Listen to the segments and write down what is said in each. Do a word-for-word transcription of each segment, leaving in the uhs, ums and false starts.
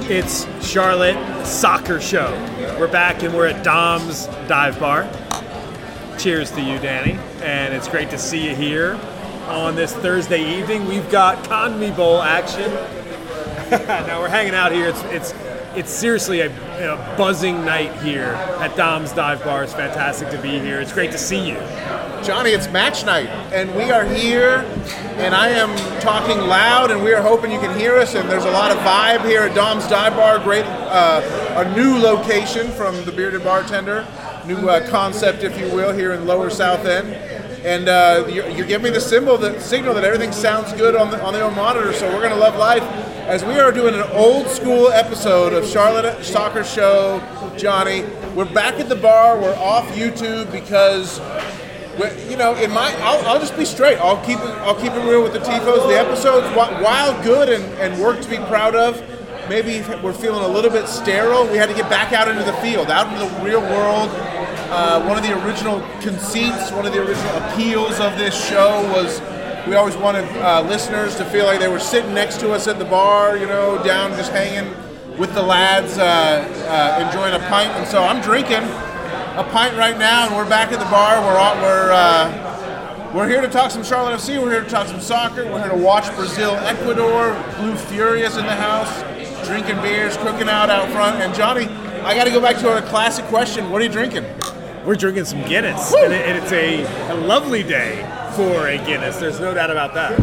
It's Charlotte Soccer Show. We're back and we're at Dom's Dive Bar. Cheers to you, Danny. And it's great to see you here on this Thursday evening. We've got Conmebol Bowl action. Now we're hanging out here. It's it's it's seriously a, a buzzing night here at Dom's Dive Bar. It's fantastic to be here. It's great to see you. Johnny, it's match night, and we are here, and I am talking loud, and we are hoping you can hear us, and there's a lot of vibe here at Dom's Dive Bar. Great, uh, a new location from the Bearded Bartender, new uh, concept, if you will, here in Lower South End. And uh, you're, you're giving me the symbol, the signal that everything sounds good on the on the own monitor. So we're gonna love life as we are doing an old school episode of Charlotte Soccer Show. Johnny, we're back at the bar. We're off YouTube because, we're, you know, in my I'll, I'll just be straight. I'll keep it I'll keep it real with the tifos. The episodes, while good and, and work to be proud of, maybe we're feeling a little bit sterile. We had to get back out into the field, out into the real world. Uh, one of the original conceits, one of the original appeals of this show was we always wanted uh, listeners to feel like they were sitting next to us at the bar, you know, down just hanging with the lads, uh, uh, enjoying a pint. And so I'm drinking a pint right now, and we're back at the bar. We're all, we're uh, we're here to talk some Charlotte F C. We're here to talk some soccer. We're here to watch Brazil, Ecuador. Blue Furious in the house, drinking beers, cooking out out front. And Johnny, I got to go back to our classic question. What are you drinking? We're drinking some Guinness, and, it, and it's a, a lovely day for a Guinness. There's no doubt about that.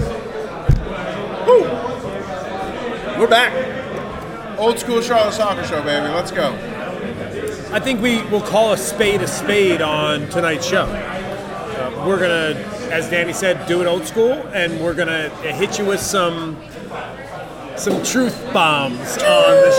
Woo. We're back. Old school Charlotte Soccer Show, baby. Let's go. I think we will call a spade a spade on tonight's show. Uh, we're going to, as Danny said, do it old school, and we're going to hit you with some some truth bombs on the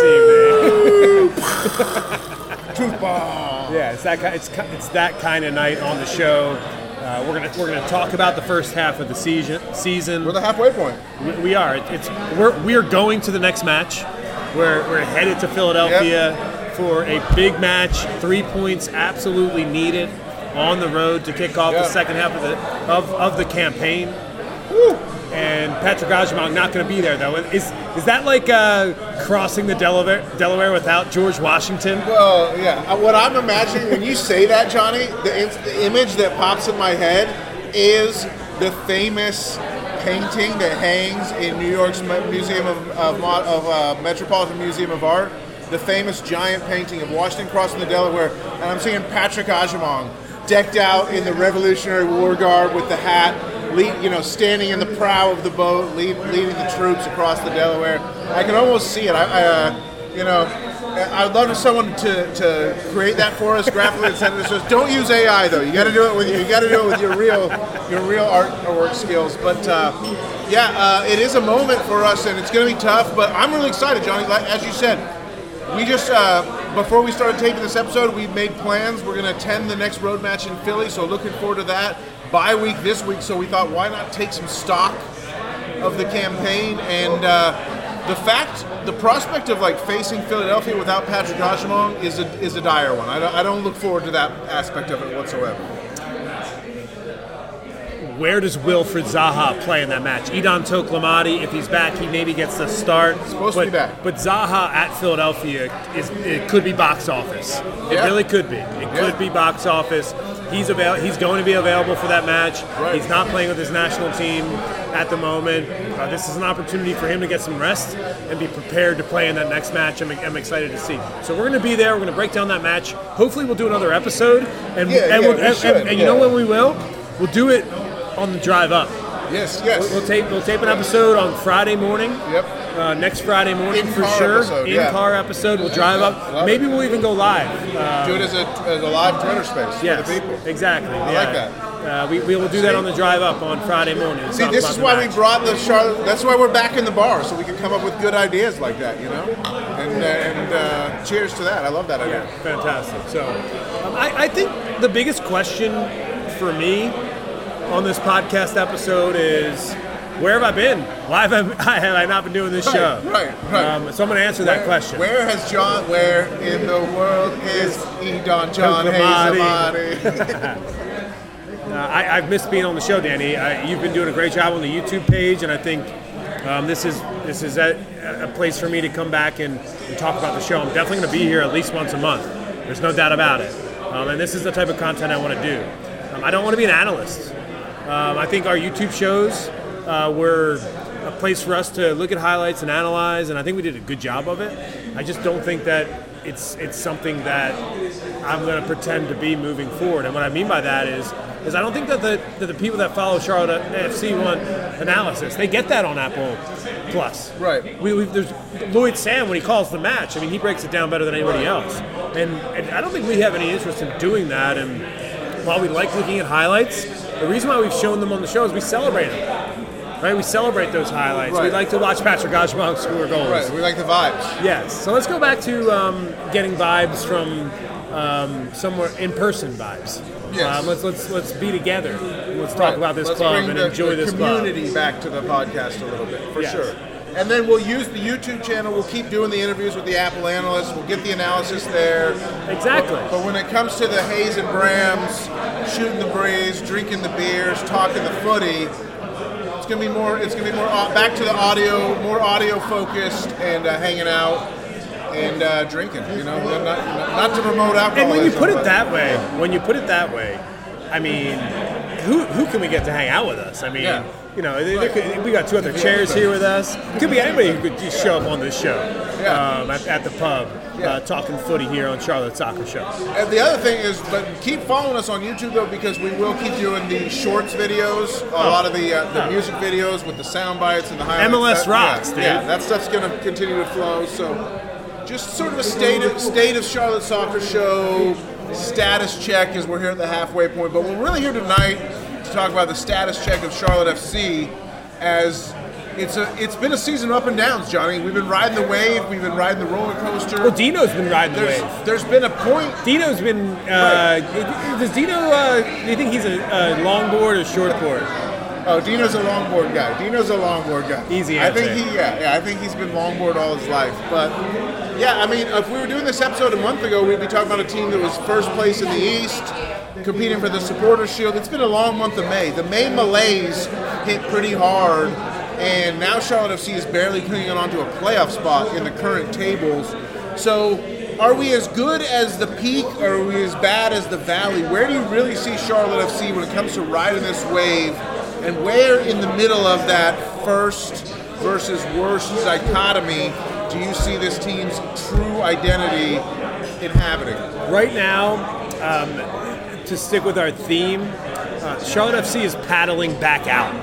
show this evening. Truth bomb. Yeah, it's that kind. It's it's that kind of night on the show. Uh, we're gonna we're gonna talk about the first half of the season. Season. We're the halfway point. We, we are. It's we're we are going to the next match. We're we're headed to Philadelphia yep. for a big match. Three points absolutely needed on the road to kick off yep. the second half of the of, of the campaign. Woo. And Patrick Agyemang not going to be there, though. Is is that like uh, crossing the Delaware Delaware without George Washington? Well, yeah. What I'm imagining when you say that, Johnny, the, the image that pops in my head is the famous painting that hangs in New York's Museum of, of, of uh, Metropolitan Museum of Art. The famous giant painting of Washington crossing the Delaware, and I'm seeing Patrick Agyemang decked out in the Revolutionary War garb with the hat. Lead, you know, standing in the prow of the boat, lead, leading the troops across the Delaware. I can almost see it. I, I uh, you know, I'd love for someone to, to create that for us graphically and send it to us. Don't use A I though. You got to do it with you got to do it with your real your real art or work skills. But uh, yeah, uh, it is a moment for us, and it's going to be tough. But I'm really excited, Johnny. Like, as you said, we just uh, before we started taping this episode, we made plans. We're going to attend the next road match in Philly, so looking forward to that. Bye week this week, so we thought, why not take some stock of the campaign and uh, the fact, the prospect of like facing Philadelphia without Patrick Agyemang is a is a dire one. I don't, I don't look forward to that aspect of it whatsoever. Where does Wilfried Zaha play in that match? Idan Toklamati, if he's back, he maybe gets the start. Supposed but, to be back. But Zaha at Philadelphia is it could be box office. It yeah. really could be. It yeah. could be box office. He's avail- He's going to be available for that match. Right. He's not playing with his national team at the moment. Uh, this is an opportunity for him to get some rest and be prepared to play in that next match. I'm, I'm excited to see. So we're going to be there. We're going to break down that match. Hopefully we'll do another episode. And, yeah, and, yeah, we'll, we and, should, and, and yeah. you know when we will? We'll do it on the drive up. Yes, yes. We'll, we'll tape we'll tape an episode on Friday morning. Yep. Uh, next Friday morning In for car sure. episode, In yeah. car episode. We'll drive Yeah, up. love Maybe it. we'll even go live. Uh, Do it as a as a live Twitter space yes, for the people. exactly. I yeah. like that. Uh, we, we will do that on the drive up on Friday morning. See, Talk this about is the why match. we brought the Charlotte. That's why we're back in the bar, so we can come up with good ideas like that, you know. And uh, and uh, cheers to that. I love that idea. Yeah, fantastic. So, um, I, I think the biggest question for me on this podcast episode is, where have I been? Why have I, have I not been doing this Right, show? right, right. Um, so I'm going to answer Where, that question. Where has John? Where in the world is Idan John Toklamati. Hazamati? Uh, I, I've missed being on the show, Danny. I, you've been doing a great job on the YouTube page, and I think Um, this is this is a, a place for me to come back and, and talk about the show. I'm definitely going to be here at least once a month. There's no doubt about it. Um, and this is the type of content I want to do. Um, I don't want to be an analyst. Um, I think our YouTube shows uh, were a place for us to look at highlights and analyze, and I think we did a good job of it. I just don't think that it's it's something that I'm going to pretend to be moving forward. And what I mean by that is, is I don't think that the that the people that follow Charlotte A F C want analysis. They get that on Apple Plus. Right. We, we there's Lloyd Sam when he calls the match. I mean, he breaks it down better than anybody else. And, and I don't think we have any interest in doing that. And while we like looking at highlights, the reason why we've shown them on the show is we celebrate them. Right, we celebrate those highlights. Right. We like to watch Patrick Gajimon score goals. Right, we like the vibes. Yes. So let's go back to um, getting vibes from um, somewhere in-person vibes. Yes. Um, let's let's let's be together. Let's talk Right. about this Let's club bring and the, enjoy the this club. community back to the podcast a little bit, for Yes. sure. And then we'll use the YouTube channel. We'll keep doing the interviews with the Apple analysts. We'll get the analysis there. Exactly. But when it comes to the Hayes and Brams, shooting the breeze, drinking the beers, talking the footy, it's gonna be more. It's gonna be more uh, back to the audio, more audio focused, and uh, hanging out and uh, drinking. You know, not, not, not to promote alcohol. And when you put it that way, when you put it that way, I mean, who who can we get to hang out with us? I mean, Yeah. you know, there could, we got two other chairs here with us. Could be anybody who could just show up on this show Yeah. um, at, at the pub, Yeah. uh, talking footy here on Charlotte Soccer Show. And the other thing is, but keep following us on YouTube though, because we will keep doing the shorts videos, a lot of the uh, the Oh. music videos with the sound bites and the highlights. M L S That- rocks, yeah, dude. Yeah, that stuff's going to continue to flow. So, just sort of a state of state of Charlotte Soccer Show status check as we're here at the halfway point. But we're really here tonight to talk about the status check of Charlotte F C, as it's a it's been a season of up and downs, Johnny. We've been riding the wave, we've been riding the roller coaster. Well, Dino's been riding the there's, wave. there's been a point. Dino's been. Uh, Does Dino? Uh, do you think he's a, a longboard or shortboard? Oh, Dino's a longboard guy. Dino's a longboard guy. Easy I think answer. he, yeah, yeah, I think he's been longboard all his life. But yeah, I mean, if we were doing this episode a month ago, we'd be talking about a team that was first place in the East, competing for the Supporters Shield. It's been a long month of May. The May malaise hit pretty hard, and now Charlotte F C is barely clinging on to a playoff spot in the current tables. So, are we as good as the peak, or are we as bad as the valley? Where do you really see Charlotte F C when it comes to riding this wave? And where in the middle of that first versus worst dichotomy do you see this team's true identity inhabiting? Right now, um, to stick with our theme, uh, Charlotte F C is paddling back out.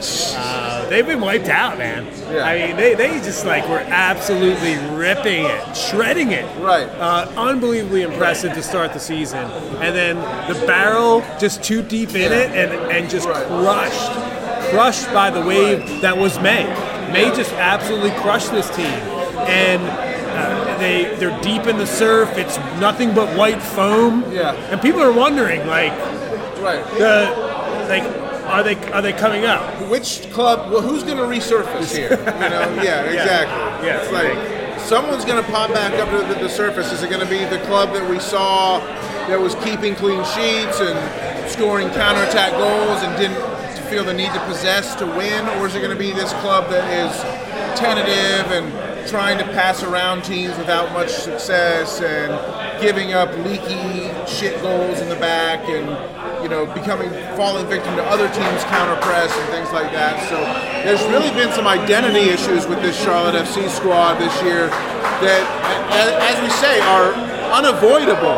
Uh, they've been wiped out, man. Yeah. I mean, they, they just like were absolutely ripping it, shredding it. Right. Uh, unbelievably impressive to start the season. And then the barrel just too deep in Yeah. it and, and just Right. crushed. Crushed by the wave that was May. May just absolutely crushed this team. And uh, they, they're deep in the surf. It's nothing but white foam. Yeah. And people are wondering, like, Right. the like are they are they coming up? Which club? Well, who's going to resurface here? You know? Yeah, exactly. Yeah. It's like someone's going to pop back up to the, the surface. Is it going to be the club that we saw that was keeping clean sheets and scoring counterattack goals and didn't feel the need to possess to win, or is it going to be this club that is tentative and trying to pass around teams without much success and giving up leaky shit goals in the back and, you know, becoming falling victim to other teams' counter press and things like that? So there's really been some identity issues with this Charlotte F C squad this year that, as we say, are unavoidable,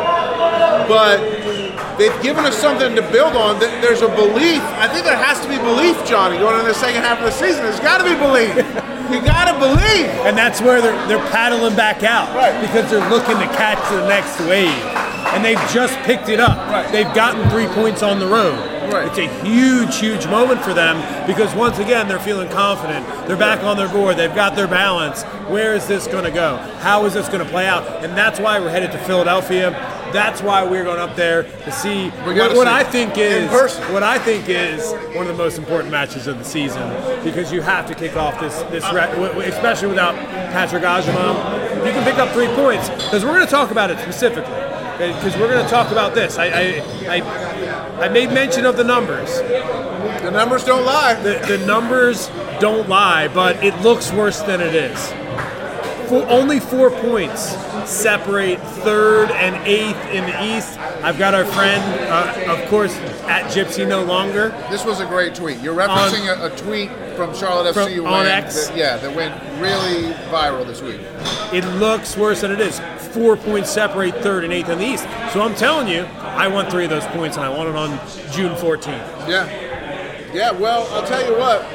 but they've given us something to build on. There's a belief. I think there has to be belief, Johnny, going into the second half of the season. There's got to be belief. You got to believe. And that's where they're they're paddling back out, Right. because they're looking to catch the next wave, and they've just picked it up. Right. They've gotten three points on the road. Right. It's a huge, huge moment for them because once again they're feeling confident. They're back on their board. They've got their balance. Where is this going to go? How is this going to play out? And that's why we're headed to Philadelphia. That's why we're going up there to see We what, gotta what see I it think in is person. what I think is one of the most important matches of the season, because you have to kick off this this re- w- w- especially without Patrick Ajimon. You can pick up three points because we're going to talk about it specifically. Because we're going to talk about this. I, I I I made mention of the numbers. The numbers don't lie. The the numbers don't lie, but it looks worse than it is. For only four points separate third and eighth in the East. I've got our friend, uh, of course, at Gypsy No Longer. This was a great tweet. You're referencing on, a, a tweet from Charlotte from, F C on X. That, yeah, that went really viral this week. It looks worse than it is. Four points separate third and eighth in the East. So I'm telling you, I want three of those points, and I want it on June fourteenth. Yeah. Yeah, well, I'll tell you what.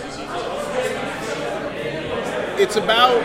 It's about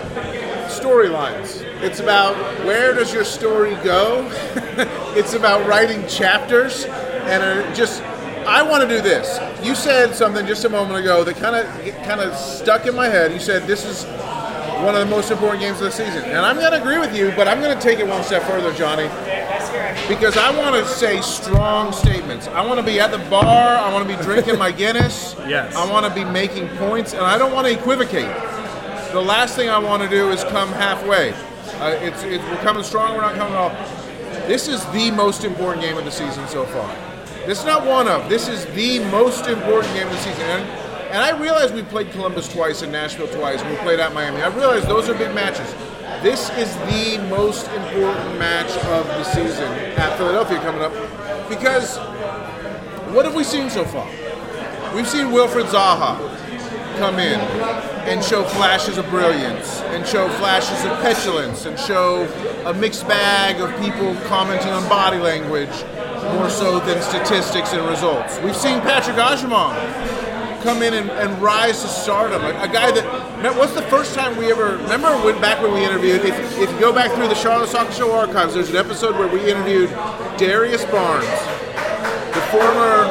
storylines. It's about where does your story go? It's about writing chapters, and uh, just I want to do this. You said something just a moment ago that kind of kind of stuck in my head. You said this is one of the most important games of the season, and I'm going to agree with you, but I'm going to take it one step further, Johnny, because I want to say strong statements. I want to be at the bar. I want to be drinking my Guinness. Yes. I want to be making points, and I don't want to equivocate. The last thing I want to do is come halfway. Uh, it's, it's we're coming strong. We're not coming off. This is the most important game of the season so far. This is not one of. This is the most important game of the season. And, and I realize we played Columbus twice and Nashville twice, and we played at Miami. I realize those are big matches. This is the most important match of the season at Philadelphia coming up, because what have we seen so far? We've seen Wilfried Zaha come in and show flashes of brilliance, and show flashes of petulance, and show a mixed bag of people commenting on body language more so than statistics and results. We've seen Patrick Agyemang come in and, and rise to stardom. A, a guy that, what's the first time we ever, remember when, back when we interviewed, if, if you go back through the Charlotte Soccer Show archives, there's an episode where we interviewed Darius Barnes, the former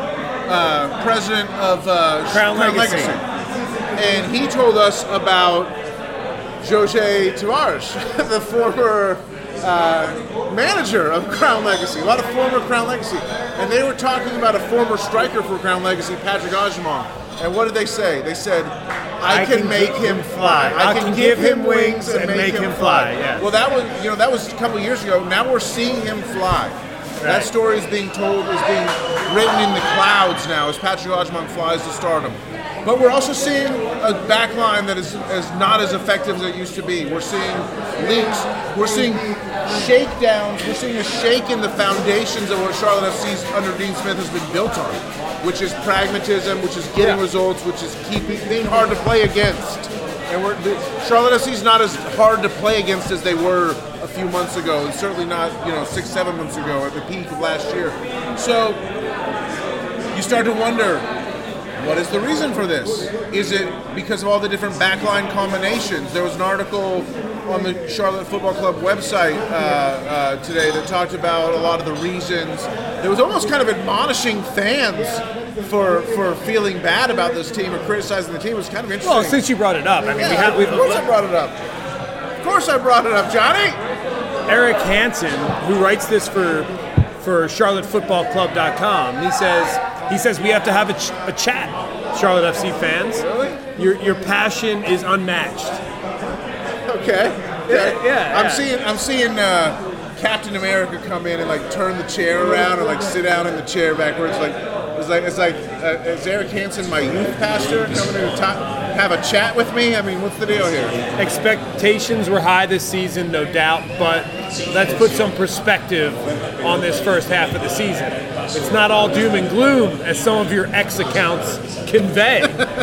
uh, president of uh, Crown, Crown Legacy. Legacy. And he told us about Jose Tavares, the former uh, manager of Crown Legacy, a lot of former Crown Legacy. And they were talking about a former striker for Crown Legacy, Patrick Agyemang. And what did they say? They said, I, I can, can make him fly. I, I can, can give him wings and, and make, make him fly. fly. Yes. Well, that was, you know, that was a couple of years ago. Now we're seeing him fly. Right. That story is being told, is being written in the clouds now as Patrick Agyemang flies to stardom. But we're also seeing a back line that is, is not as effective as it used to be. We're seeing leaks. We're seeing shakedowns. We're seeing a shake in the foundations of what Charlotte F C's under Dean Smith has been built on, which is pragmatism, which is getting yeah. results, which is keeping being hard to play against. And we're, the, Charlotte F C's not as hard to play against as they were a few months ago, and certainly not, you know, six, seven months ago at the peak of last year. So you start to wonder, what is the reason for this? Is it because of all the different backline combinations? There was an article on the Charlotte Football Club website uh, uh, today that talked about a lot of the reasons. It was almost kind of admonishing fans for for feeling bad about this team or criticizing the team. It was kind of interesting. Well, since you brought it up, I mean, yeah, we have. Of course, I brought it up. Of course, I brought it up, Johnny. Eric Hansen, who writes this for for Charlotte Football Club dot com, he says. He says we have to have a, ch- a chat, Charlotte F C fans. Really? Your your passion is unmatched. Okay. Yeah, yeah. I'm yeah. seeing I'm seeing uh, Captain America come in and like turn the chair around and like sit down in the chair backwards. Like it's like it's like uh, is Eric Hansen my youth pastor coming in to talk, have a chat with me? I mean, what's the deal here? Expectations were high this season, no doubt, but let's put some perspective on this first half of the season. It's not all doom and gloom, as some of your X accounts convey.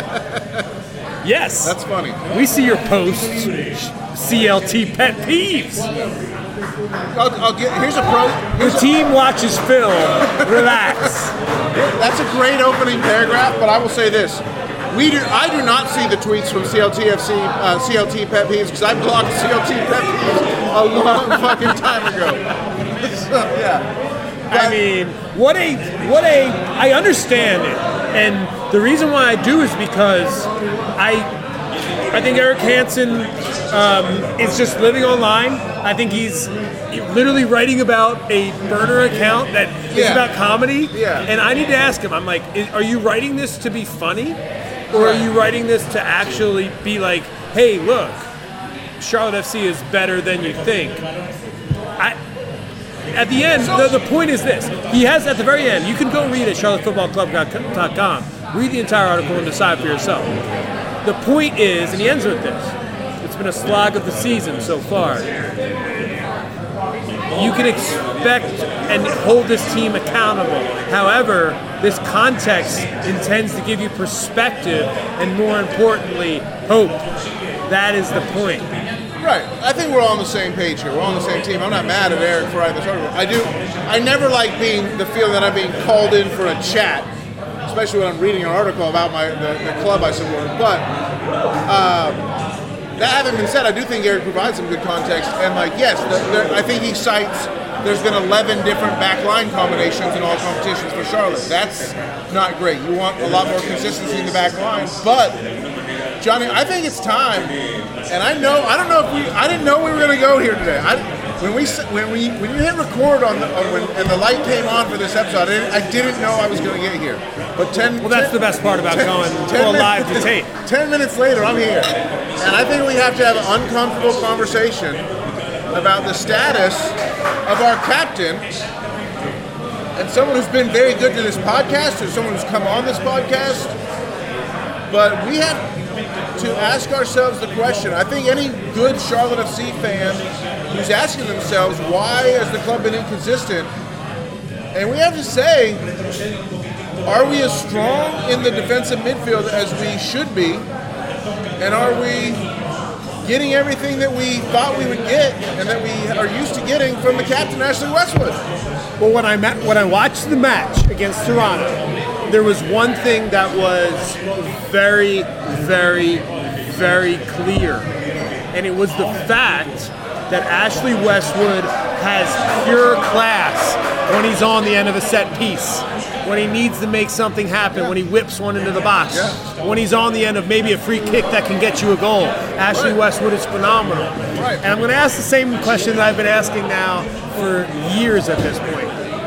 Yes. That's funny. We see your posts, C L T pet peeves. I'll, I'll get, here's a pro. Here's the a, team watches film. Relax. That's a great opening paragraph, but I will say this. We do. I do not see the tweets from C L T F C, uh, C L T pet peeves, because I blocked C L T pet peeves a long fucking time ago. So, yeah. I mean, what a, what a, I understand it. And the reason why I do is because I, I think Eric Hansen um, is just living online. I think he's literally writing about a burner account that is yeah. about comedy. Yeah. And I need to ask him, I'm like, is, are you writing this to be funny? Or are you writing this to actually be like, hey, look, Charlotte F C is better than you think? I... At the end, the, the point is this. He has, at the very end, you can go read at Charlotte Football Club dot com, Read the entire article and decide for yourself. The point is, and he ends with this, it's been a slog of the season so far. You can expect and hold this team accountable. However, this context intends to give you perspective and, more importantly, hope. That is the point. Right. I think we're all on the same page here. We're all on the same team. I'm not mad at Eric for writing this article. I do. I never like being the feeling that I'm being called in for a chat, especially when I'm reading an article about my the, the club I support. But uh, that having been said, I do think Eric provides some good context. And like, yes, the, the, I think he cites there's been eleven different backline combinations in all competitions for Charlotte. That's not great. You want a lot more consistency in the back line. But Johnny, I think it's time. And I know, I don't know if we, I didn't know we were going to go here today. I, when we, when we, when you hit record on the, on when, and the light came on for this episode, I didn't, I didn't know I was going to get here. But ten, well, that's ten, the best part about ten, going ten well, minutes, live to tape. Ten minutes later, I'm here, and I think we have to have an uncomfortable conversation about the status of our captain and someone who's been very good to this podcast, or someone who's come on this podcast. But we have to ask ourselves the question. I think any good Charlotte F C fan who's asking themselves, why has the club been inconsistent? And we have to say, are we as strong in the defensive midfield as we should be? And are we getting everything that we thought we would get and that we are used to getting from the captain, Ashley Westwood? Well, when I met, when I watched the match against Toronto, there was one thing that was very, very, very clear, and it was the fact that Ashley Westwood has pure class when he's on the end of a set piece, when he needs to make something happen, when he whips one into the box, yeah. when he's on the end of maybe a free kick that can get you a goal. Ashley Right. Westwood is phenomenal. Right. And I'm going to ask the same question that I've been asking now for years at this point.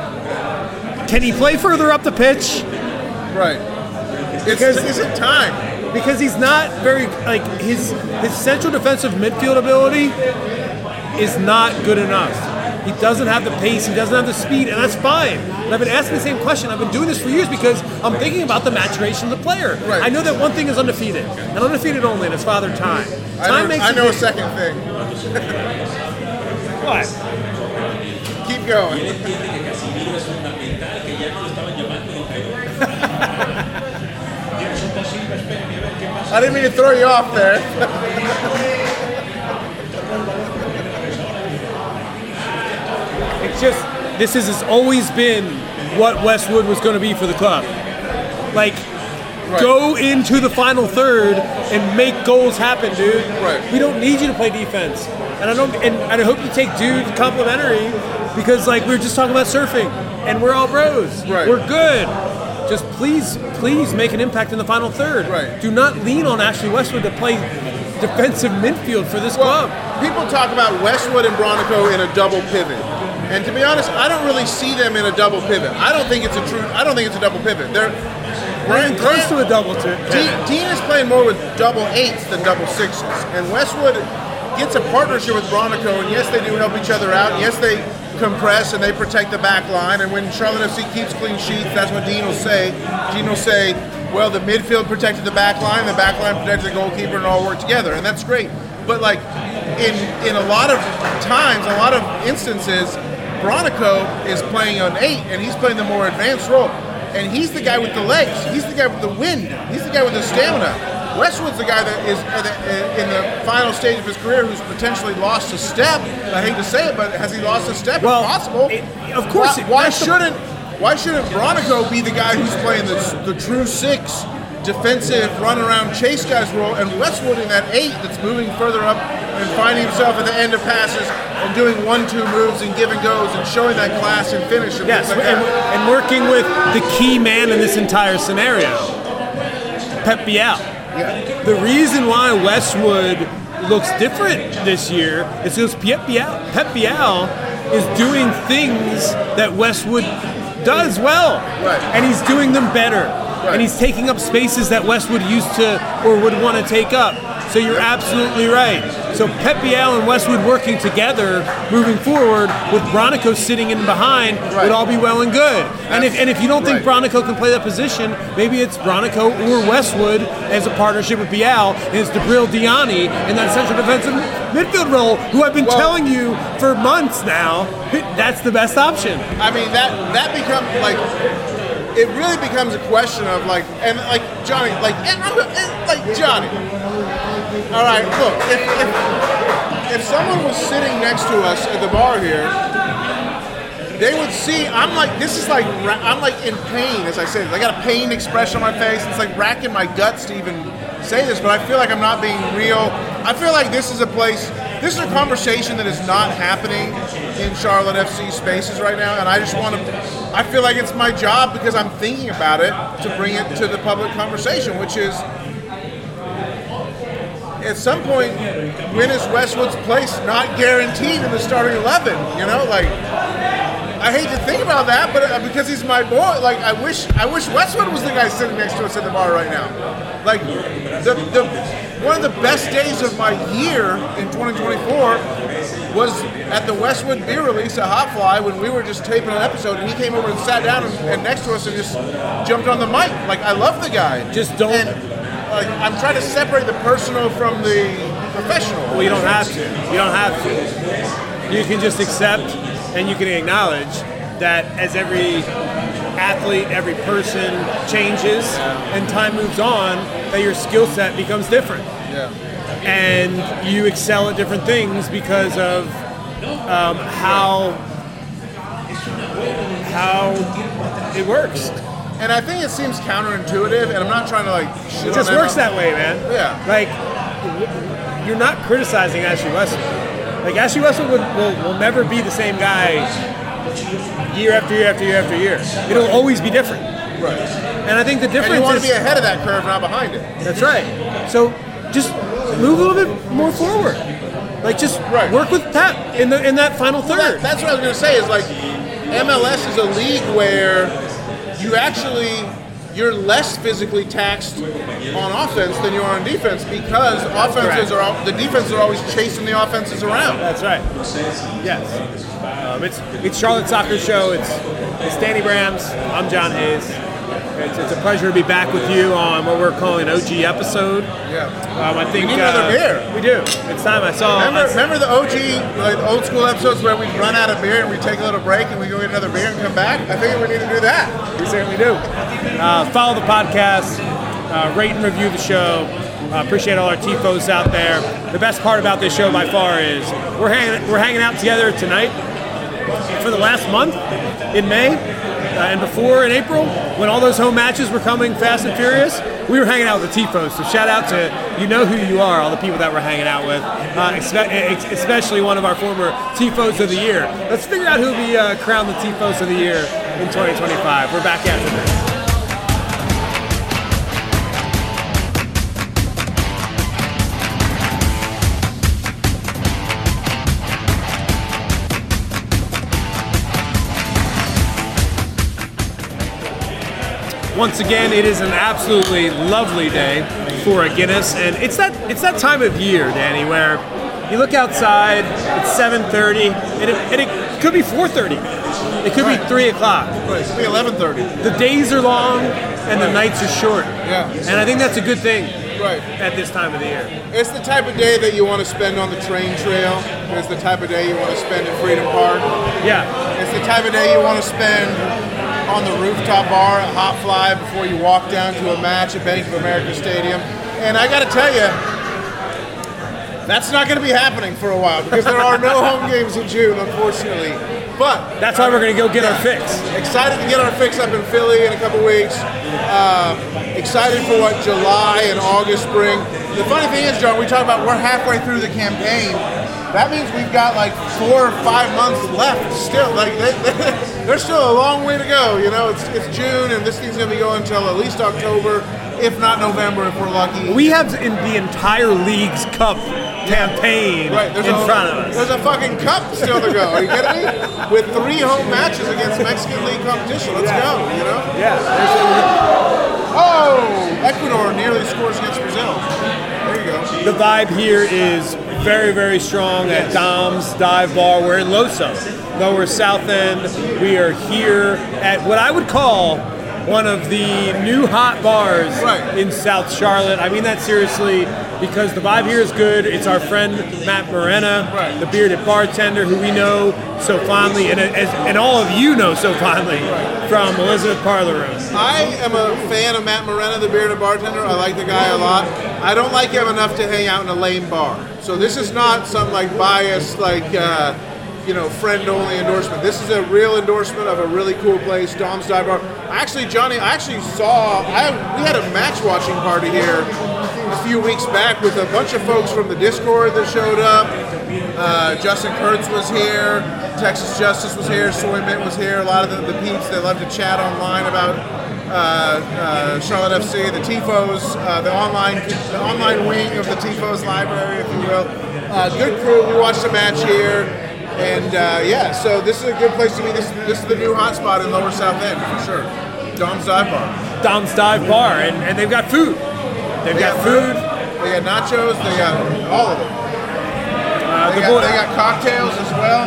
Can he play further up the pitch? Right. It's, Because- is it time? Because he's not very, like, his his central defensive midfield ability is not good enough. He doesn't have the pace, he doesn't have the speed, and that's fine. And I've been asking the same question. I've been doing this for years because I'm thinking about the maturation of the player. Right. I know that one thing is undefeated, and undefeated only, and it's Father Time. I Time know, makes I it know a big. second thing. What? Keep going. I didn't mean to throw you off there. It's just, this has has always been what Westwood was going to be for the club. Like, Right. go into the final third and make goals happen, dude. Right. We don't need you to play defense. And I don't. And, and I hope you take dude complimentary because, like, we were just talking about surfing, and we're all bros. Right. We're good. Just please, please make an impact in the final third. Right. Do not lean on Ashley Westwood to play defensive midfield for this Well, club. people talk about Westwood and Bronico in a double pivot. And to be honest, I don't really see them in a double pivot. I don't think it's a true, I don't think it's a double pivot. They're We're getting close to a double two. Dean, Dean is playing more with double eights than double sixes. And Westwood gets a partnership with Bronico, and yes, they do help each other out. Yes, they compress and they protect the back line. And when Charlotte F C keeps clean sheets, that's what Dean will say. Dean will say, well, the midfield protected the back line, the back line protected the goalkeeper, and it all worked together. And that's great. But like in in a lot of times, a lot of instances, Bronico is playing on eight, and he's playing the more advanced role. And he's the guy with the legs. He's the guy with the wind. He's the guy with the stamina. Westwood's the guy that is in the final stage of his career who's potentially lost a step. I hate to say it, but has he lost a step? Well, it's possible. it- of course Why, it- why that's the- shouldn't Why shouldn't Bronico be the guy who's playing the, the true six, defensive, run around, chase guys role, and Westwood in that eight that's moving further up and finding himself at the end of passes and doing one-two moves and give and goes and showing that class and finish. And Yes, things like and, that. and working with the key man in this entire scenario, Pep Biel. Yeah. The reason why Westwood looks different this year is because Pep Biel, Pep Biel is doing things that Westwood does well. Right. And he's doing them better. and he's taking up spaces that Westwood used to or would want to take up. So you're absolutely right. So Pep Biel and Westwood working together, moving forward, with Bronico sitting in behind, right. would all be well and good. And if and if you don't think right. Bronico can play that position, maybe it's Bronico or Westwood as a partnership with Biel, and it's Debril Diani in that central defensive midfield role, who I've been well, telling you for months now, that's the best option. I mean, that that becomes like, it really becomes a question of like, and like Johnny, like, and I'm, and like Johnny. All right, look, if, if if someone was sitting next to us at the bar here, they would see I'm like, this is like, I'm like in pain, as I say. I got a pain expression on my face. It's like racking my guts to even say this, but I feel like I'm not being real. I feel like this is a place, this is a conversation that is not happening in Charlotte F C spaces right now, and I just want to, I feel like it's my job, because I'm thinking about it, to bring it to the public conversation, which is, at some point, when is Westwood's place not guaranteed in the starting eleven? You know, like, I hate to think about that, but uh, because he's my boy, like, I wish I wish Westwood was the guy sitting next to us at the bar right now. Like, the, the one of the best days of my year in twenty twenty-four was at the Westwood beer release at Hotfly, when we were just taping an episode, and he came over and sat down and, and next to us and just jumped on the mic. Like, I love the guy. Just don't... And, like, I'm trying to separate the personal from the professional. Well, you don't have to. You don't have to. You can just accept and you can acknowledge that as every athlete, every person changes and time moves on, that your skill set becomes different. Yeah. And you excel at different things because of um, how how it works. And I think it seems counterintuitive, and I'm not trying to like shit It just on works them. that way, man. Yeah. Like, you're not criticizing Ashley Westwood. Like, Ashley Westwood will, will, will never be the same guy year after year after year after year. It'll always be different. Right. And I think the difference And you want is... to be ahead of that curve, not behind it. That's right. So just move a little bit more forward. Like, just Right. work with Pep in the in that final third. Well, that, that's what I was going to say, is like, M L S is a league where you actually, you're less physically taxed on offense than you are on defense, because offenses Correct. are, al- the defenses are always chasing the offenses around. That's right. Yes. Um, it's it's Charlotte Soccer Show. It's it's Danny Brams. I'm John Hayes. It's, it's a pleasure to be back with you on what we're calling an O G episode. Yeah. Um, I think We need uh, another beer. We do. It's time. I saw. Remember, I, remember the O G, like old school episodes where we run out of beer and we take a little break and we go get another beer and come back? I think we need to do that. We certainly do. Uh, follow the podcast, uh, rate and review the show. Uh, appreciate all our T F Os out there. The best part about this show by far is we're hanging we're hanging out together tonight for the last month in May uh, and before in April, when all those home matches were coming fast and furious. We were hanging out with the T F Os, so shout out to, you know who you are, all the people that we're hanging out with, uh, expe- especially one of our former T F Os of the year. Let's figure out who will be uh, crowned the T F Os of the year in twenty twenty-five. We're back after this. Once again, it is an absolutely lovely day for a Guinness, and it's that it's that time of year, Danny, where you look outside, it's seven thirty, and it, and it could be four thirty. It could Right. be three o'clock. Right, it should be eleven thirty. The days are long, and the nights are short. Yeah. And I think that's a good thing Right. at this time of the year. It's the type of day that you want to spend on the train trail. It's the type of day you want to spend at Freedom Park. Yeah. It's the type of day you want to spend on the rooftop bar at Hot Fly before you walk down to a match at Bank of America Stadium. And I got to tell you, that's not going to be happening for a while, because there are no home games in June, unfortunately. But That's why we're going to go get our fix. excited to get our fix up in Philly in a couple weeks. Uh, excited for what July and August bring. The funny thing is, John, we talk about we're halfway through the campaign. That means we've got like four or five months left still. Like they, they, there's still a long way to go. You know, it's it's June, and this thing's gonna be going until at least October, if not November, if we're lucky. We have in the entire league's cup campaign Right, there's in a, front of us. There's a fucking cup still to go. Are you kidding me? With three home matches against Mexican League competition. Let's Yeah. go. You know. Yeah. There's a, Oh, Ecuador nearly scores against Brazil. There you go. The vibe here is very, very strong at Dom's Dive Bar. We're in Loso, Lower South End. We are here at what I would call one of the new hot bars right. in South Charlotte. I mean that seriously because the vibe here is good. It's our friend Matt Morena, right. the bearded bartender who we know so fondly, and, as, and all of you know so fondly right. from Elizabeth Parlor Room. I am a fan of Matt Morena, the bearded bartender. I like the guy a lot. I don't like him enough to hang out in a lame bar. So this is not some like biased, like uh, you know, friend-only endorsement. This is a real endorsement of a really cool place, Dom's Dive Bar. Actually, Johnny, I actually saw. I we had a match watching party here a few weeks back with a bunch of folks from the Discord that showed up. Uh, Justin Kurtz was here. Texas Justice was here. Soy Mint was here. A lot of the, the peeps that love to chat online about uh, uh, Charlotte F C, the Tifos, uh, the online the online wing of the Tifos library, if you will. Uh, good crew. We watched the match here. And uh, yeah, so this is a good place to be. This, this is the new hotspot in Lower South End for sure. Dom's Dive Bar. Dom's Dive Bar, and, and they've got food. They've they got, got food. They got nachos. They got all of them. Uh, they, the got, boy, they got cocktails as well.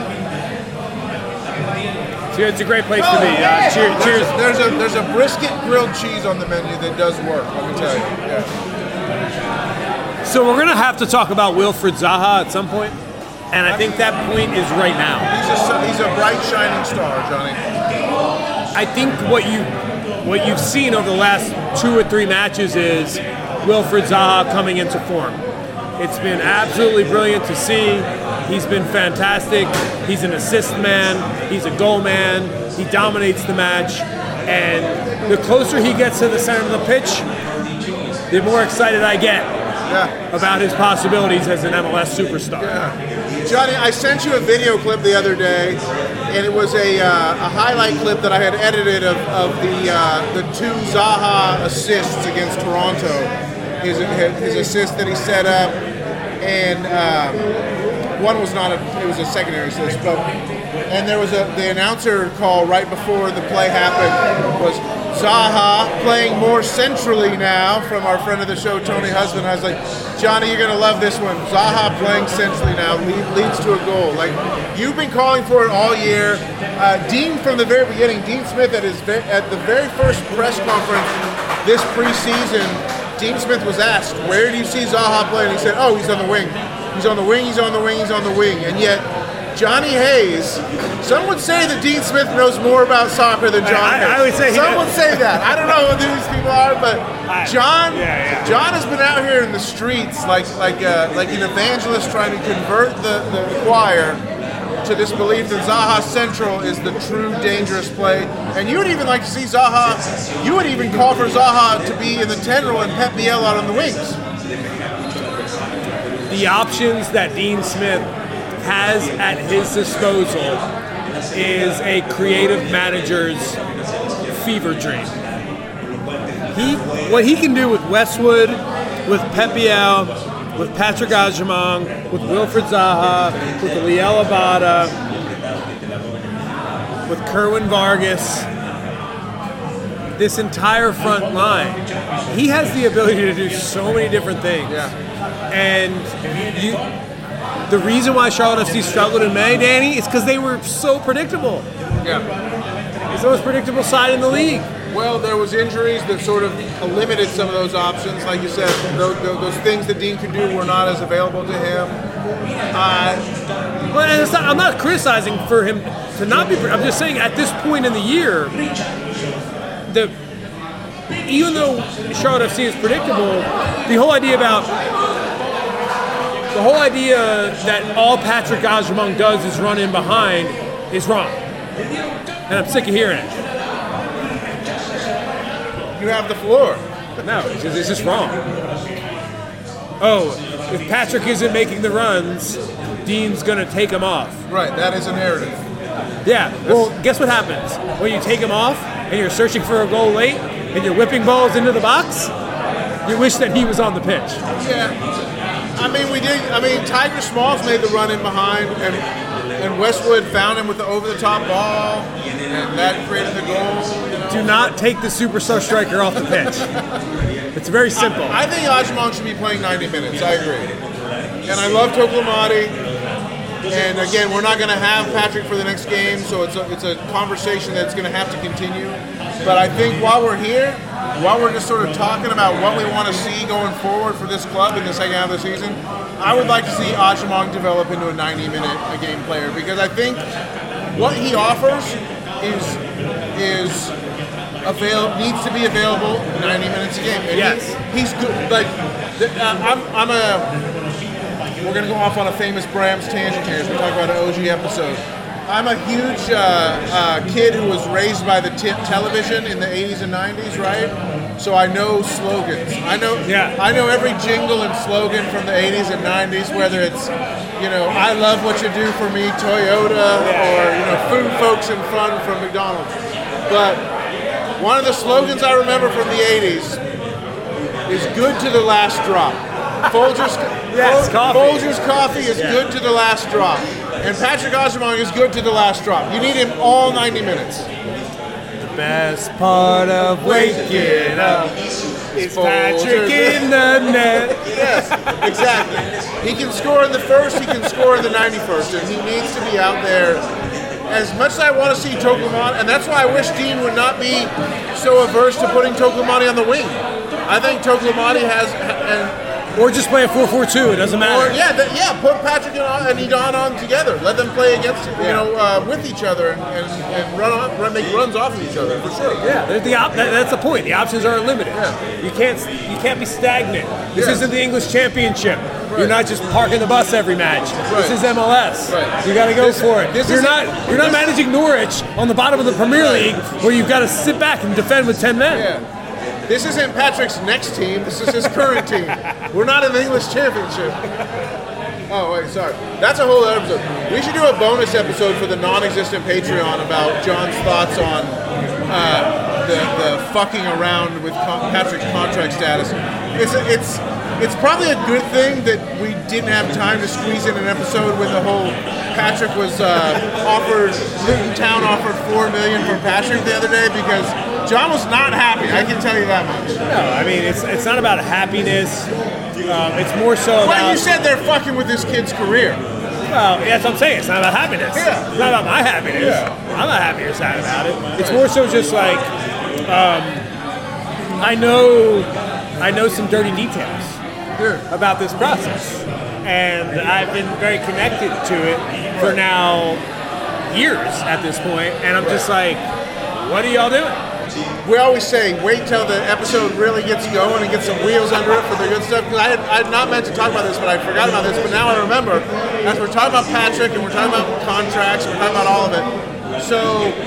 So it's a great place to be. Uh, cheer, cheers. There's a there's a brisket grilled cheese on the menu that does work. Let me tell you. Yeah. So we're gonna have to talk about Wilfred Zaha at some point. And I think that point is right now. He's a, he's a bright, shining star, Johnny. I think what you what you've seen over the last two or three matches is Wilfred Zaha coming into form. It's been absolutely brilliant to see. He's been fantastic. He's an assist man. He's a goal man. He dominates the match. And the closer he gets to the center of the pitch, the more excited I get yeah. about his possibilities as an M L S superstar. Yeah. Johnny, I sent you a video clip the other day, and it was a, uh, a highlight clip that I had edited of, of the uh, the two Zaha assists against Toronto. His, his assist that he set up, and um, one was not a, it was a secondary assist, but and there was a the announcer call right before the play happened was Zaha playing more centrally now from our friend of the show, Tony Husband. I was like, Johnny, you're going to love this one. Zaha playing centrally now lead, leads to a goal. Like, you've been calling for it all year. Uh, Dean, from the very beginning, Dean Smith at his at the very first press conference this preseason, Dean Smith was asked, where do you see Zaha play? And he said, oh, he's on the wing. He's on the wing, he's on the wing, he's on the wing. And yet, Johnny Hayes, some would say that Dean Smith knows more about soccer than John I, Hayes. I would say some he would say that. I don't know who these people are, but I, John, yeah, yeah. John has been out here in the streets like like uh, like an evangelist trying to convert the, the choir to this belief that Zaha Central is the true dangerous play. And you would even like to see Zaha, you would even call for Zaha to be in the ten role and Pep Biel out on the wings. The options that Dean Smith has at his disposal is a creative manager's fever dream. He, what he can do with Westwood, with Pep Biel, with Patrick Agyemang, with Wilfred Zaha, with Liel Abada, with Kerwin Vargas, this entire front line, he has the ability to do so many different things. Yeah. And you, the reason why Charlotte F C struggled in May, Danny, is because they were so predictable. Yeah. It's the most predictable side in the league. Well, there was injuries that sort of limited some of those options. Like you said, those, those things that Dean could do were not as available to him. Uh, Well, and it's not, I'm not criticizing for him to not be. I'm just saying at this point in the year, the even though Charlotte F C is predictable, the whole idea about the whole idea that all Patrick Agyemang does is run in behind is wrong, and I'm sick of hearing it. you have the floor. No, it's just, it's just wrong. Oh, if Patrick isn't making the runs, Dean's going to take him off. Right, that is a narrative. Yeah, well, guess what happens? When you take him off and you're searching for a goal late and you're whipping balls into the box, you wish that he was on the pitch. Yeah. I mean, we did. I mean, Tiger Smalls made the run in behind, and and Westwood found him with the over-the-top ball, and that created the goal. You know? do not take the superstar striker off the pitch. It's very simple. I, I think Agyemang should be playing ninety minutes. I agree. And I love Tokolomati. And again, we're not going to have Patrick for the next game, so it's a, it's a conversation that's going to have to continue. But I think while we're here, while we're just sort of talking about what we want to see going forward for this club in the second half of the season, I would like to see Agyemang develop into a ninety-minute a game player, because I think what he offers is is avail needs to be available ninety minutes a game. And yes, he, he's good. Like uh, I'm, I'm a. We're gonna go off on a famous Brahms tangent here as we talk about an O G episode. I'm a huge uh, uh, kid who was raised by the t- television in the eighties and nineties, right? So I know slogans. I know. Yeah. I know every jingle and slogan from the eighties and nineties, whether it's, you know, I love what you do for me, Toyota, or, you know, food, folks, and fun from McDonald's. But one of the slogans I remember from the eighties is good to the last drop. Folgers, yes, Fol- coffee. Folgers coffee is yeah. good to the last drop. And Patrick Agyemang is good to the last drop. You need him all ninety minutes. The best part of waking up is Patrick in the net. Yes, exactly. He can score in the first, he can score in the ninety-first, and he needs to be out there. As much as I want to see Tokolomati, and that's why I wish Dean would not be so averse to putting Tokolomati on the wing. I think Tokolomati has... and Or just play a four four two, it doesn't matter. Or, yeah, th- yeah, put Patrick and, and Edon on together. Let them play against, you know, uh, with each other and, and, and run on, run, make runs off of each other, for sure. Yeah, the op- that, that's the point. The options are unlimited. Yeah. You can't you can't be stagnant. This Yeah. isn't the English Championship. Right. You're not just parking the bus every match. Right. This is M L S. Right. You got to go This- for it. this You're isn't- not you're not managing Norwich on the bottom of the Premier Right. League where you've got to sit back and defend with ten men. Yeah. This isn't Patrick's next team. This is his current team. We're not in the English Championship. Oh, wait, sorry. That's a whole other episode. We should do a bonus episode for the non-existent Patreon about John's thoughts on uh, the, the fucking around with con- Patrick's contract status. It's it's it's probably a good thing that we didn't have time to squeeze in an episode when the whole Patrick was uh, offered, Luton Town offered four million dollars for Patrick the other day, because John was not happy, I can tell you that much. No, I mean it's it's not about happiness. Um, it's more so Well, about. you said they're fucking with this kid's career. Well, that's what I'm saying. It's not about happiness. Yeah. It's not about my happiness. Yeah. I'm not happy or sad about it. It's more so just like um, I know I know some dirty details Sure. about this process, and I've been very connected to it for now years at this point, and I'm just like, what are y'all doing? We always say, wait till the episode really gets going and get some wheels under it for the good stuff. Because I had, I had not meant to talk about this, but I forgot about this. But now I remember, as we're talking about Patrick and we're talking about contracts, we're talking about all of it. So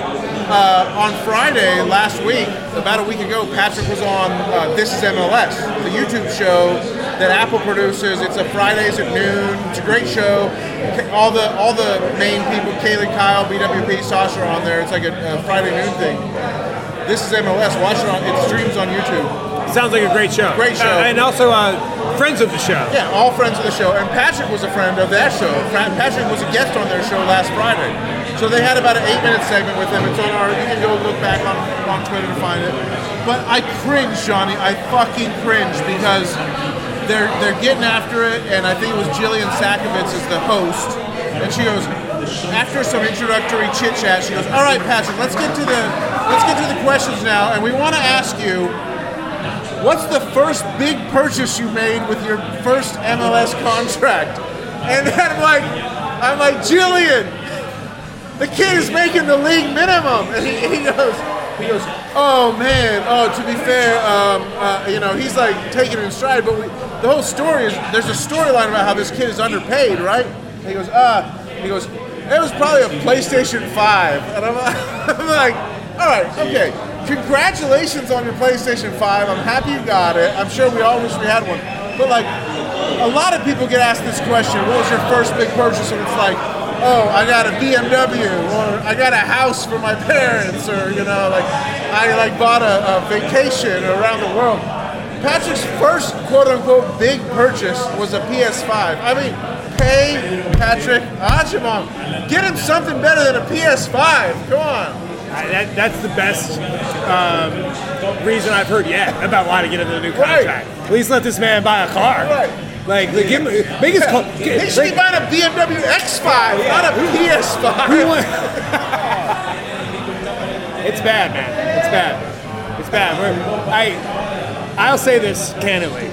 uh, on Friday last week, about a week ago, Patrick was on uh, This Is M L S, the YouTube show that Apple produces. It's a Fridays at noon. It's a great show. All the all the main people, Kaylee, Kyle, B W P, Sasha are on there. It's like a, a Friday noon thing. This Is M L S. Watch it on. It streams on YouTube. Sounds like a great show. Great show. Uh, and also uh, friends of the show. Yeah, all friends of the show. And Patrick was a friend of that show. Fra- Patrick was a guest on their show last Friday. So they had about an eight-minute segment with him. It's on our. You can go look back on, on Twitter to find it. But I cringe, Johnny. I fucking cringe because they're they're getting after it. And I think it was Jillian Sakovitz is the host, and she goes, after some introductory chit chat, she goes, "All right, Patrick, let's get to the let's get to the questions now, and we want to ask you, what's the first big purchase you made with your first M L S contract?" And I'm like, I'm like, Jillian, the kid is making the league minimum, and he, he goes, he goes, "Oh man, oh to be fair, um, uh, you know, he's like taking it in stride, but we, the whole story is there's a storyline about how this kid is underpaid, right?" And he goes, "Ah," he goes, "It was probably a PlayStation five," and I'm, I'm like, all right, okay. Congratulations on your PlayStation five. I'm happy you got it. I'm sure we all wish we had one. But like, a lot of people get asked this question: what was your first big purchase? And it's like, oh, I got a B M W, or I got a house for my parents, or you know, like I like bought a, a vacation around the world. Patrick's first quote-unquote big purchase was a P S five. I mean, pay Patrick Agyemang. Get him something better than a P S five. Come on. I, that, that's the best um, reason I've heard yet about why to get into the new contract. Right. At least let this man buy a car. Right. Like, like give him, make his car. He should be buying a B M W X five, not a P S five. We want, it's bad, man. It's bad. It's bad. We're, I, I'll say this candidly.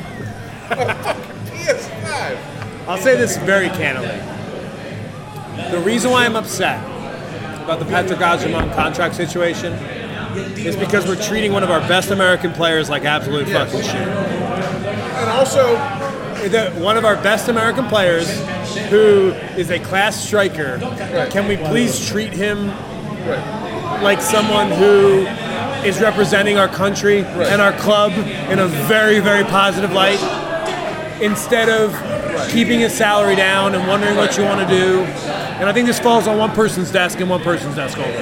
P S five. I'll say this very candidly. The reason why I'm upset about the Patrick Agyemang contract situation is because we're treating one of our best American players like absolute Yes. fucking shit. And also, The, one of our best American players, who is a class striker, Right. can we please treat him right. like someone who is representing our country and our club in a very, very positive light, instead of keeping his salary down and wondering what you want to do. And I think this falls on one person's desk and one person's desk only.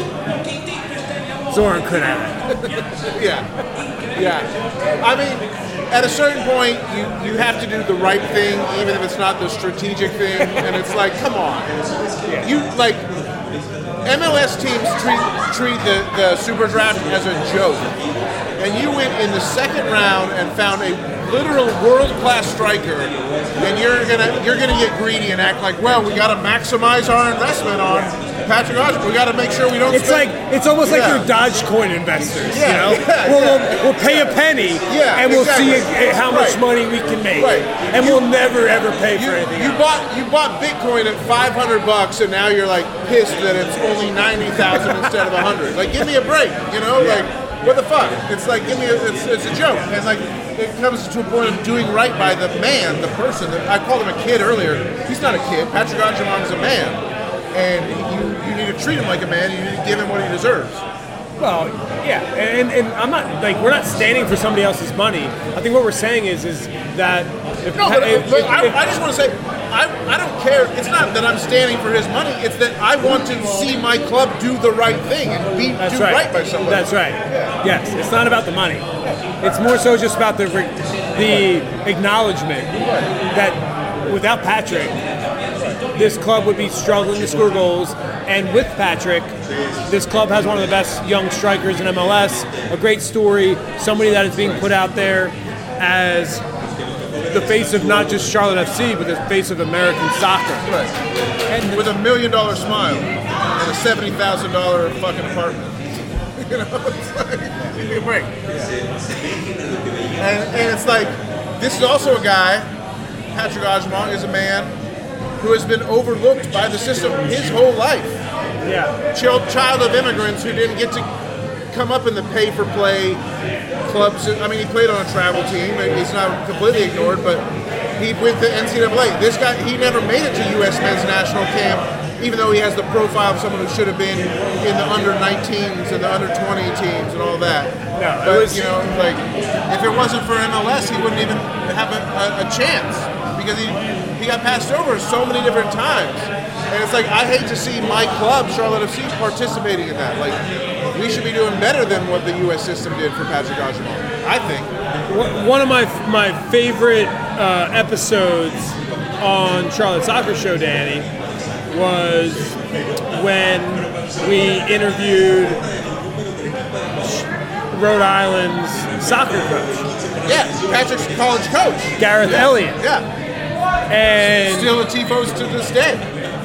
Zoran could have it. Yeah. Yeah. I mean, at a certain point, you, you have to do the right thing, even if it's not the strategic thing. And it's like, come on. You, like, M L S teams treat treat the, the Super Draft as a joke. And you went in the second round and found a literal world-class striker, and you're gonna you're gonna get greedy and act like, well, we gotta maximize our investment on Patrick Agyemang. We gotta make sure we don't It's spend... like it's almost like Yeah. they're Dogecoin investors. Yeah, you know, yeah, we'll, yeah. we'll, we'll pay a penny, Yeah, and we'll exactly. see how much Right. money we can make, Right. and we'll never ever pay You, for anything. you else. bought you bought Bitcoin at five hundred bucks, and now you're like pissed that it's only ninety thousand instead of a hundred. Like, give me a break, you know? Like, what the fuck? It's like, give me a, it's it's a joke, and like it comes to a point of doing right by the man, the person. I called him a kid earlier. He's not a kid. Patrick Agyemang is a man, and you you need to treat him like a man. You need to give him what he deserves. Well, yeah, and, and I'm not like we're not standing for somebody else's money. I think what we're saying is is that if, No, but, if, but if- I, if- I just want to say, I, I don't care. It's not that I'm standing for his money. It's that I want to see my club do the right thing and be that's do right. right by somebody. That's right. Yes, it's not about the money. It's more so just about the re- the acknowledgement that without Patrick, this club would be struggling to score goals. And with Patrick, this club has one of the best young strikers in M L S. A great story, somebody that is being put out there as the face of not just Charlotte F C, but the face of American soccer. Right. And With a million dollar smile and a seventy thousand dollar fucking apartment. You know, it's like, give me a break. And, and it's like, this is also a guy, Patrick Agyemang is a man who has been overlooked by the system his whole life. yeah, Child, child of immigrants who didn't get to come up in the pay-for-play clubs. I mean, he played on a travel team, and he's not completely ignored, but he went to N C double A. This guy, he never made it to U S men's national camp, even though he has the profile of someone who should have been in the under nineteens and the under twenty teams and all that. No, it but, was- you know, like, if it wasn't for M L S, he wouldn't even have a, a, a chance, because he, he got passed over so many different times. And it's like, I hate to see my club, Charlotte F C, participating in that. Like, we should be doing better than what the U S system did for Patrick Agyemang, I think. One one of my my favorite uh, episodes on Charlotte Soccer Show, Danny, was when we interviewed Rhode Island's soccer coach, Yeah, Patrick's college coach. Gareth Yeah. Elliott, Yeah, and still a Tifos to this day.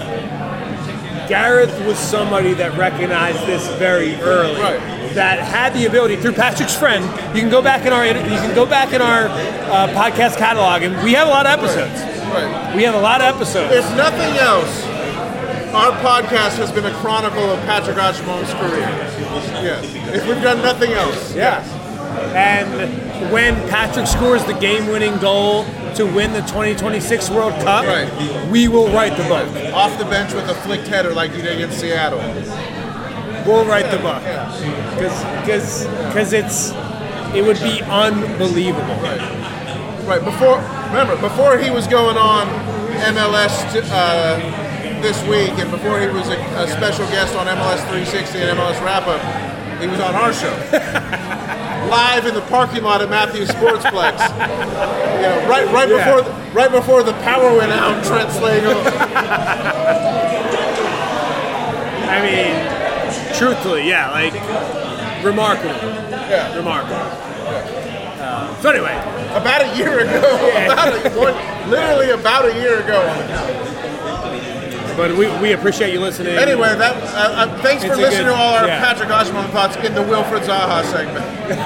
Gareth was somebody that recognized this very early. Right. That had the ability through Patrick's friend. You can go back in our you can go back in our uh, podcast catalog, and we have a lot of episodes. Right. We have a lot of episodes. If nothing else, our podcast has been a chronicle of Patrick Agyemang's career. Yes. If we've done nothing else. Yeah. And when Patrick scores the game-winning goal to win the twenty twenty-six World Cup, Right. we will write the book. Off the bench with a flicked header like he did against Seattle. We'll write the book. Because because it's it would be unbelievable. Right. Before, remember, before he was going on M L S t- uh, this week, and before he was a, a special guest on M L S three sixty and M L S Wrap-Up, he was on our show. Live in the parking lot at Matthews Sportsplex. You know, right, right Yeah. before, the, right before the power went out. Trent Slagle. I mean, truthfully, yeah, like remarkable, Yeah. remarkable. Uh, so anyway, About a year ago. about a, one, literally about a year ago. but we, we appreciate you listening. Anyway, that uh, uh, thanks for It's a listening good- to all our yeah. Patrick Osmond thoughts in the Wilfred Zaha segment.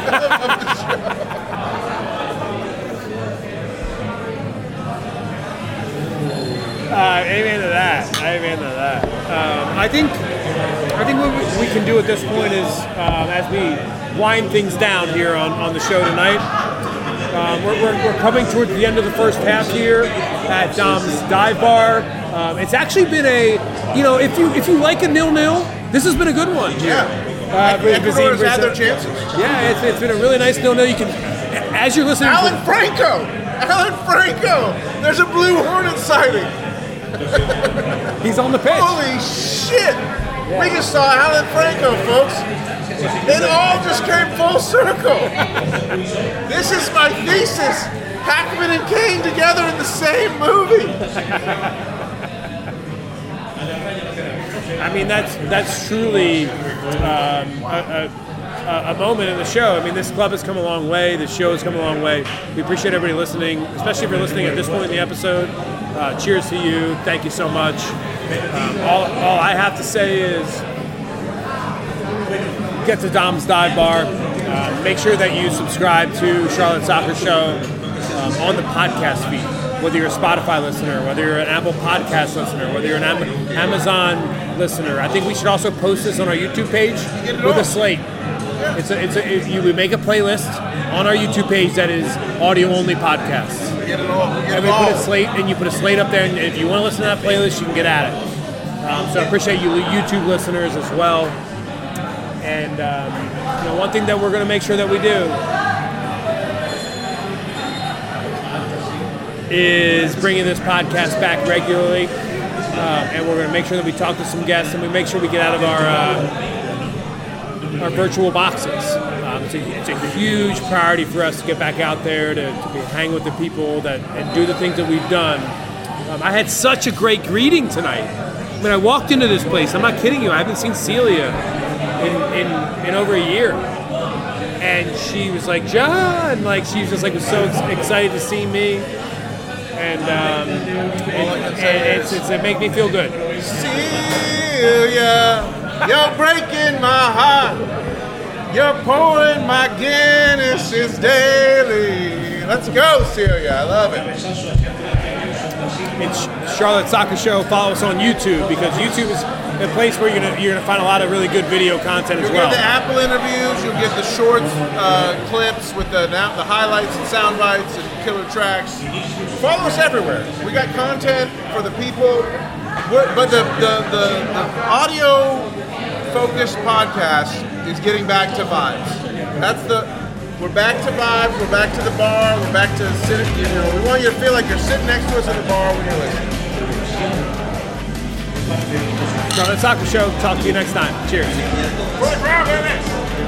Uh, amen to that. Amen to that. Um, I think I think what we, we can do at this point is, um, as we wind things down here on, on the show tonight, um, we're, we're, we're coming towards the end of the first half here at Dom's Dive Bar. Um, it's actually been a, you know, if you if you like a nil-nil, this has been a good one. Here. Yeah. Uh, Ecuador has Vizine had their versus- chances. Yeah, it's, it's been a really nice nil-nil. You can, as you're listening Alan to... Franco! Alan Franco! There's a Blue Hornet sighting! He's on the pitch. Holy shit! We just saw Alan Franco, folks. It all just came full circle. This is my thesis. Hackman and Kane together in the same movie. I mean, that's that's truly um, a, a, a moment in the show. I mean, this club has come a long way. This show has come a long way. We appreciate everybody listening, especially if you're listening at this point in the episode. Uh, cheers to you. Thank you so much. Um, all, all I have to say is get to Dom's Dive Bar. Uh, make sure that you subscribe to Charlotte Soccer Show um, on the podcast feed. Whether you're a Spotify listener, whether you're an Apple Podcast listener, whether you're an Am- Amazon listener. I think we should also post this on our YouTube page with a slate. It's a, it's a, it, you we make a playlist on our YouTube page that is audio-only podcasts. Get it all. Get And it we all. put a slate, and you put a slate up there, and if you want to listen to that playlist, you can get at it. Um, so I appreciate you YouTube listeners as well. And um, you know, one thing that we're going to make sure that we do is bringing this podcast back regularly, uh, and we're going to make sure that we talk to some guests, and we make sure we get out of our uh, our virtual boxes. Um, it's, a, it's a huge priority for us to get back out there to, to be, hang with the people that and do the things that we've done. Um, I had such a great greeting tonight. When I walked into this place, I'm not kidding you, I haven't seen Celia in, in, in over a year. And she was like, John, like she was just like was so ex- excited to see me. And, um, and, and it's, it's, it makes me feel good. Celia, you're breaking my heart. You're pouring my Guinnesses daily. Let's go, Celia. I love it. It's Charlotte Soccer Show. Follow us on YouTube because YouTube is a place where you're gonna you're gonna find a lot of really good video content as You'll well. get the Apple interviews. You'll get the shorts, uh, clips with the the highlights and sound bites and killer tracks. Follow us everywhere. We got content for the people. We're, but the the, the the audio focused podcast is getting back to vibes. That's the we're back to vibes. We're back to the bar. We're back to sitting. You know, we want you to feel like you're sitting next to us at the bar when you're listening. Charlotte Soccer Show. Talk to you next time. Cheers. Right, right, right, right.